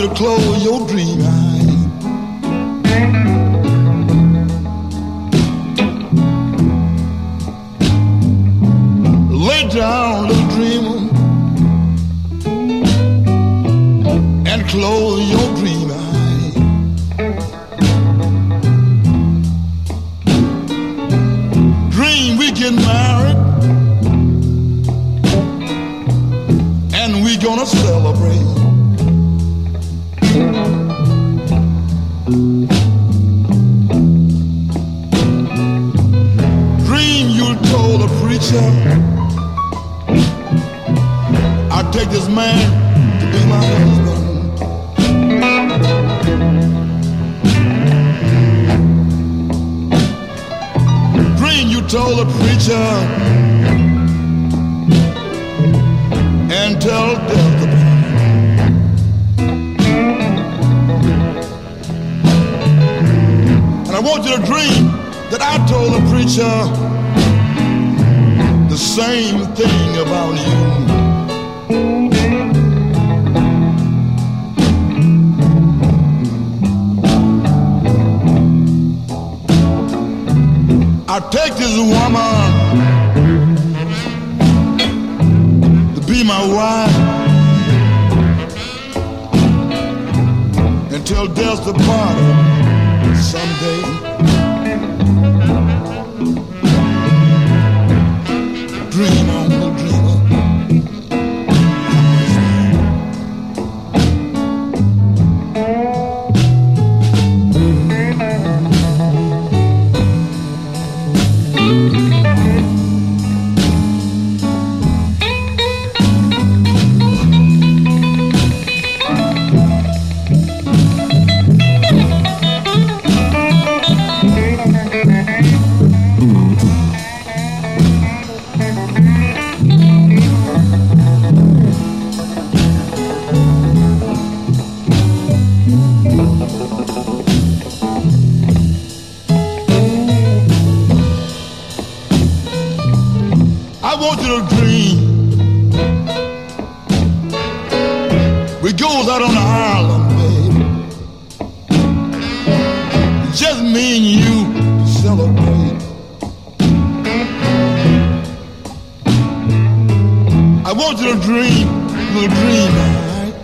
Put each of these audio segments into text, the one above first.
you to close your dream eyes. Lay down, little dreamer, and close your dream eyes. Dream we get married, and we gonna celebrate. Dream you told a preacher, I'll take this man to be my husband. Dream you told a preacher, and tell death to be. And I want you to dream that I told the preacher the same thing about you. I take this woman to be my wife until death's the party someday. Dream on, little dreamer. I want you to dream we goes out on the island, baby. Just me and you to celebrate. I want you to dream, little dream, right?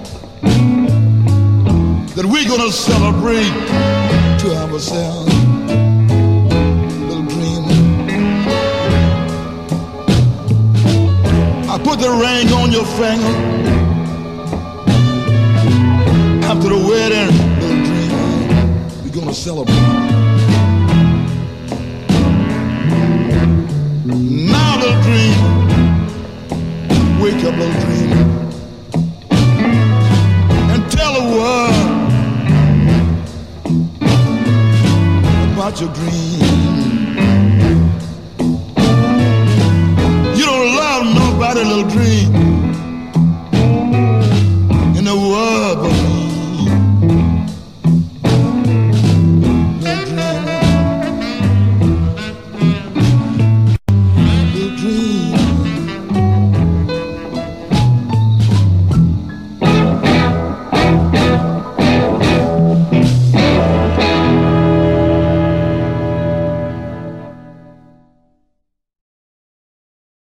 That we're gonna celebrate to ourselves. Put the ring on your finger. After the wedding, little dreamer, we're gonna celebrate. Now, little dreamer, wake up, little dreamer, and tell the world about your dream. You don't love nobody, little dream.